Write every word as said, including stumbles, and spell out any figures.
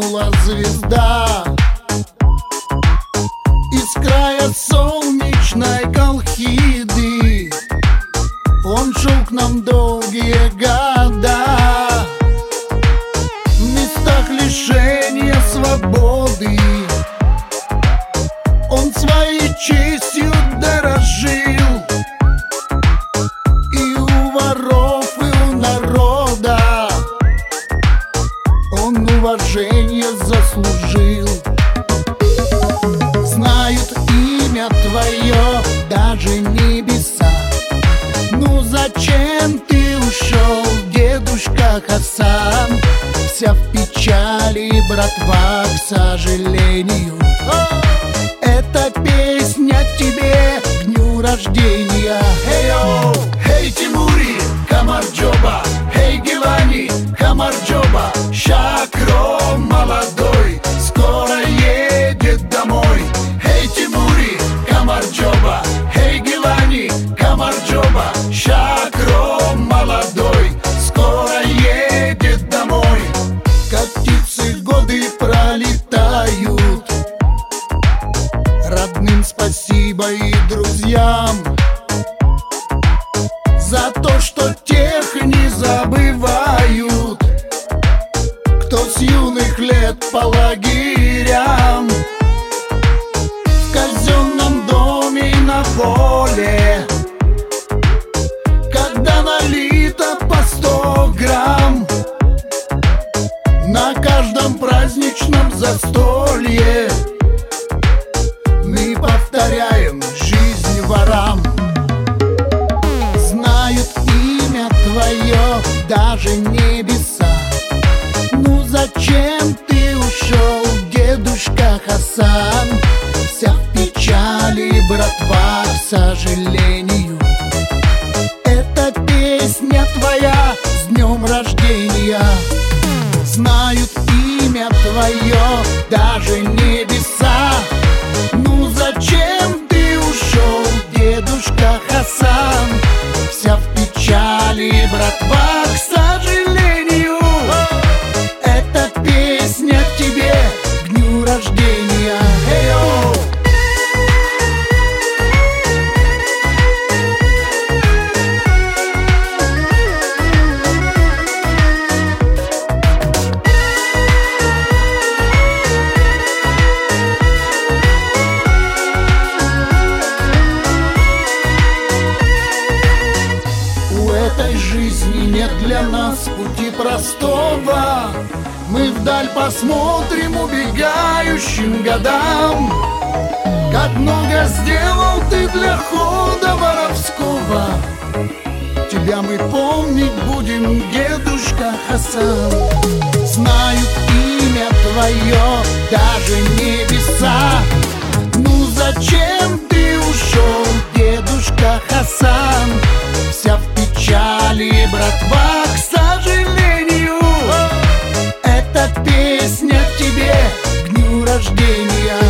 ганула звезда из края солнечной Колхиды. Он шел к нам долгие года в местах лишения свободы. Он своей честью дорожил, и у воров, и у народа он уважение заслужил. Знают имя твое даже небеса. Ну зачем ты ушел, дедушка Хасан? Вся в печали, братва, к сожалению. Эта песня тебе к дню рождения. Хей-йоу, хей, Тимури, Камарджоба, хей, Гилани, Камарджоба. Шакро молодой скоро едет домой. Хей, Тимури, Камарджоба, хей, Гилани, Камарджоба. Шакро молодой скоро едет домой. Как птицы годы пролетают, родным спасибо и друзьям за то, что тех не забывают, кто с юных лет по лагерям, в казенном доме и на воле, когда налито по сто грамм на каждом праздничном застолье. Мы повторяем жизнь ворам. Знают имя твое даже небеса. Ну зачем ты ушел, дедушка Хасан? Вся в печали, братва, к сожалению. Эта песня твоя с днем рождения. Знают имя твое даже небеса. Ну зачем ты ушел, дедушка Хасан? Вся в печали, братва, к сожалению. Эта песня к тебе к дню рождения. Хей-йоу! Жизни нет для нас пути простого. Мы вдаль посмотрим убегающим годам. Как много сделал ты для хода воровского. Тебя мы помнить будем, дедушка Хасан. Знают имя твое даже небеса. Ну зачем ты ушел, дедушка Хасан? Вся в печали, братва, к сожалению. Эта песня к тебе к дню рождения.